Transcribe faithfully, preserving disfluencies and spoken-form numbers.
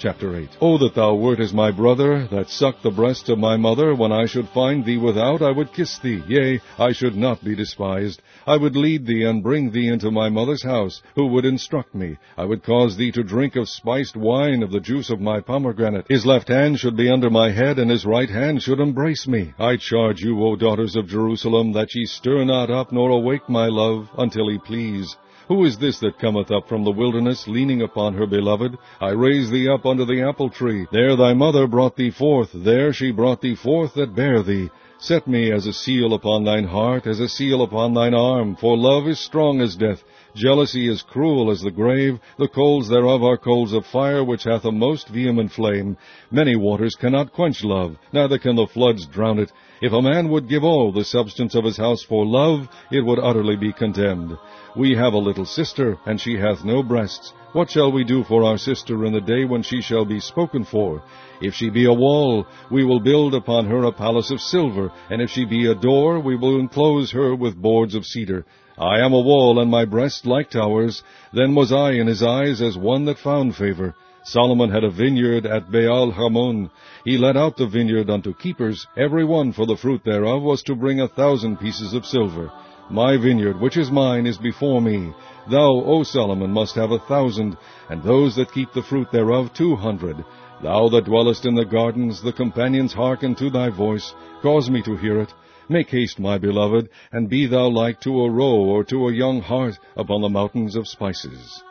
Chapter eight. O that thou wert as my brother, that sucked the breast of my mother, when I should find thee without, I would kiss thee, yea, I should not be despised. I would lead thee and bring thee into my mother's house, who would instruct me. I would cause thee to drink of spiced wine, of the juice of my pomegranate. His left hand should be under my head, and his right hand should embrace me. I charge you, O daughters of Jerusalem, that ye stir not up, nor awake my love, until he please. Who is this that cometh up from the wilderness, leaning upon her beloved? I raised thee up under the apple tree. There thy mother brought thee forth, there she brought thee forth that bare thee. Set me as a seal upon thine heart, as a seal upon thine arm, for love is strong as death. Jealousy is cruel as the grave. The coals thereof are coals of fire, which hath a most vehement flame. Many waters cannot quench love, neither can the floods drown it. If a man would give all the substance of his house for love, it would utterly be contemned. We have a little sister, and she hath no breasts. What shall we do for our sister in the day when she shall be spoken for? If she be a wall, we will build upon her a palace of silver, and if she be a door, we will enclose her with boards of cedar. I am a wall, and my breast like towers. Then was I in his eyes as one that found favor. Solomon had a vineyard at Baal Hamon. He let out the vineyard unto keepers. Every one for the fruit thereof was to bring a thousand pieces of silver. My vineyard, which is mine, is before me. Thou, O Solomon, must have a thousand, and those that keep the fruit thereof two hundred. Thou that dwellest in the gardens, the companions hearken to thy voice. Cause me to hear it. Make haste, my beloved, and be thou like to a roe or to a young hart upon the mountains of spices.